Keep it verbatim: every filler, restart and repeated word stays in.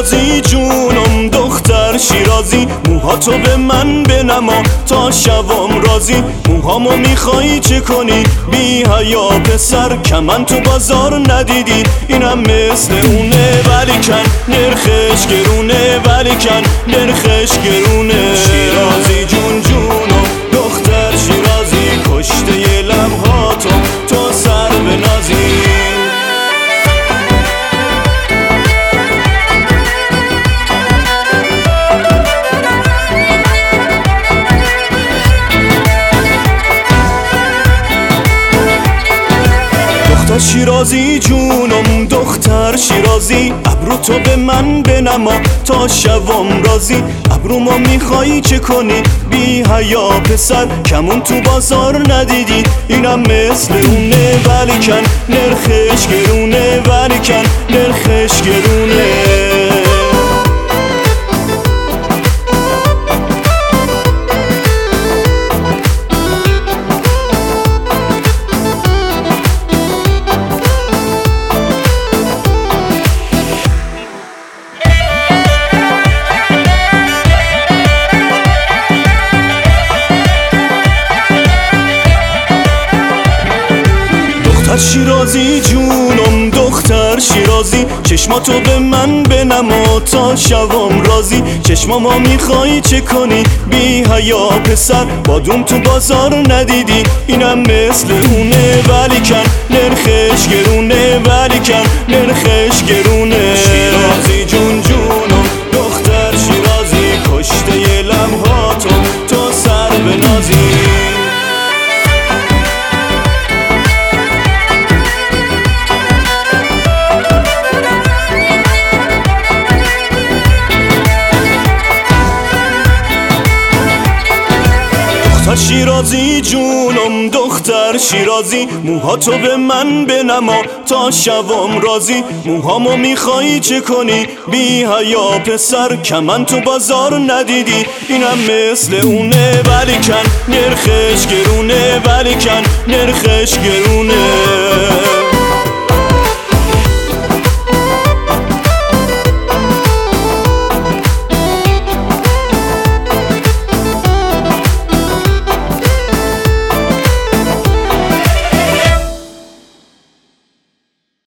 شیرازی جونم دختر شیرازی، موهاتو به من بنما تا شوام راضی. موهامو میخوایی چه کنی بی حیا پسر، کمن تو بازار ندیدی اینم مثل اونه، ولی کن نرخش گرونه، ولی کن نرخش گرونه. شیرازی جون جونم دختر شیرازی، کشته ی لبهاتو تو سر بنازی. دختر شیرازی جونم دختر شیرازی، ابرو تو به من بنما تا شوام راضی. ابرومو میخوایی چه کنی بی حیا پسر، کمون تو بازار ندیدی اینم مثل اونه، ولی کن نرخش گرونه، ولی کن نرخش گرونه. دختر شیرازی جونم دختر شیرازی، چشماتو به من بنما تا شوام راضی. چشمامو میخوایی چه کنی بی حیا پسر، بادوم تو بازار ندیدی اینم مثل اونه، ولی کن نرخش گرونه، ولی کن نرخش گرونه. شیرازی جون جونم دختر شیرازی، کشته ی لبهاتو تو سر بنازی. دختر شیرازی جونم دختر شیرازی، موهاتو به من بنما تا شوام راضی. موهامو میخوایی چه کنی بی حیا پسر، کمن تو بازار ندیدی اینم مثل اونه، ولی کن نرخش گرونه، ولی کن نرخش گرونه.